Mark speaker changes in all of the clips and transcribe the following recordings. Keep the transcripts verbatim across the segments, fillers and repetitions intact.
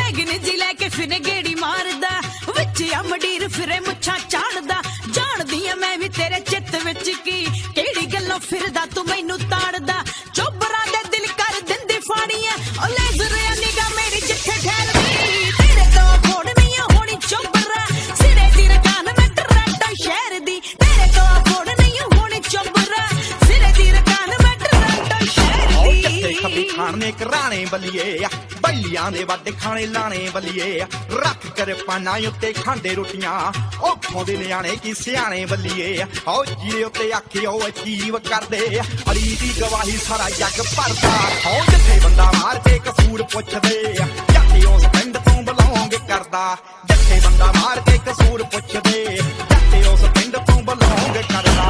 Speaker 1: Wagon G लैके फिर गेड़ी मारदा विच अमडीर फिरे मुछा झाड़दा जानदी आ मैं भी तेरे चित विच की केड़ी गल्लों फिरदा तू मैनू ताड़दा चोबरा दे दिल कर दिंदी फाड़ियां ओ लेज़र निगाह मेरी जिथे ठहरदी तेरे तो फोड़ नहीं होनी चोबरा सिरे दी रकान मैं टराटा शहर दी तेरे तो फोड़ नहीं होनी चोबरा सिरे दी रकान मैं टराटा शहर दी
Speaker 2: जत्थे खबी खाने कराने बलिए बलियां दे वादे खाने लाने बलिए रख कर पाना उत्ते खांदे रोटियां औखों दे न्याणे की सियाणे बलिए ओ जीरे उत्ते आखे ओ अजीब करदे हरी दी गवाही सारा जग भरदा ओ जिथे बंदा मार के कसूर पुछदे जाके उस पिंड तों बिलोंग करदा जिथे बंदा मार के कसूर पुछदे जाके उस पिंड तों बिलोंग करदा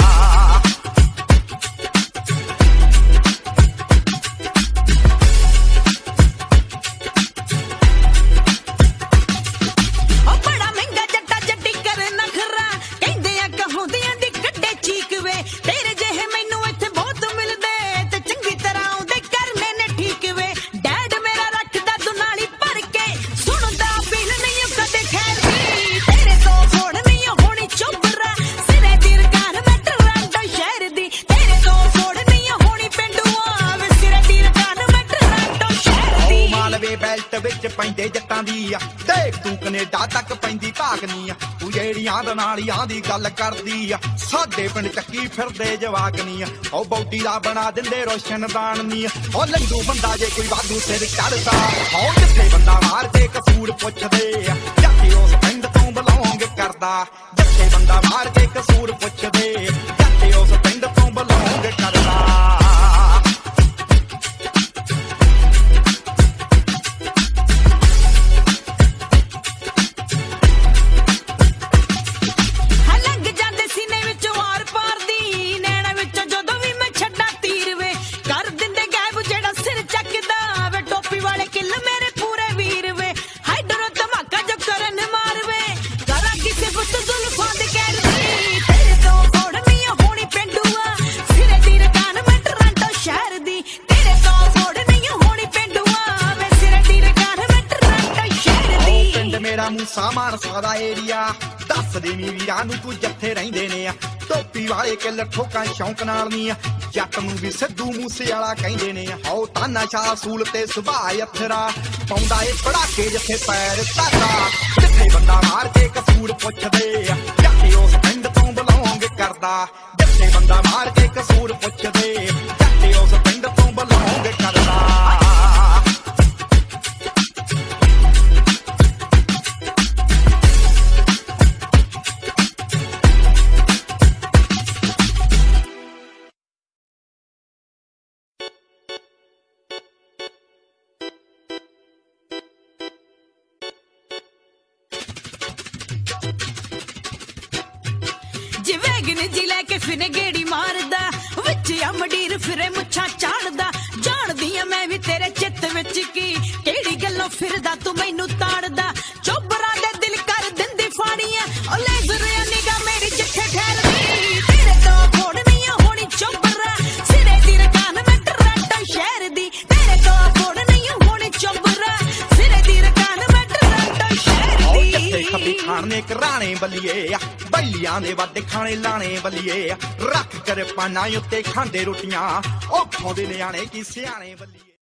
Speaker 2: पैंदे जट्टां दी देख तू कनेडा तक पैंदी भागनी तू जेड़ियां दनालियां दी गल करदी साडे पिंड चक्की फिरदे जवागनी ओ बौडी दा बना दिंदे रोशनदान नी ओ लंडू बंदा जे कोई वाधू सिर चढ़दा ओ जिथे बंदा मार के कसूर पुछदे जाके उस पिंड तों बिलोंग करदा जिथे बंदा मार के कसूर पुछदे जाके उस पिंड तों बिलोंग करदा मूसा मानसा दा एरिया दस दे नी वीरां नू तू जत्थे रहिंदे ने टोपी वाले किल ठोकां शौक नाल नी जट नू भी सिद्धू मूसे वाला कहिंदे ने हौ ताना शाह सूल ते सुभाए अथरा पाउंदा ए पड़ाके जिथे पैर धरदा जिथे बंदा मार के कसूर पुछदे जाके उस पिंड तों बिलोंग करदा जिथे बंदा मार के कसूर पुछदे जाके उस पिंड तों बिलोंग करदा
Speaker 1: वैगन जी लैके फिर गेड़ी मारदा विच अमडीर फिरे मुछा झाड़दा जानदी आ मैं भी तेरे चित विच की केड़ी गल्लों फिरदा तू मैनू ताड़दा चोबरा दे दिल कर दिंदी फाड़ियां ओ लेज़र निगाह मेरी जिथे ठहरदी तेरे तो फोड़ नहीं होनी चोबरा सिरे दी रकान मैं टराटा शहर दी तेरे तो फोड़ नहीं होनी चोबरा सिरे दी रकान मैं टराटा शहर दी
Speaker 2: जत्थे खबी खाने कराने बलिए बलियां दे वादे खाने लाने बलिए रख कर पाना उत्ते खांदे रोटियां औखों दे न्याणे की सियाणे बलिए।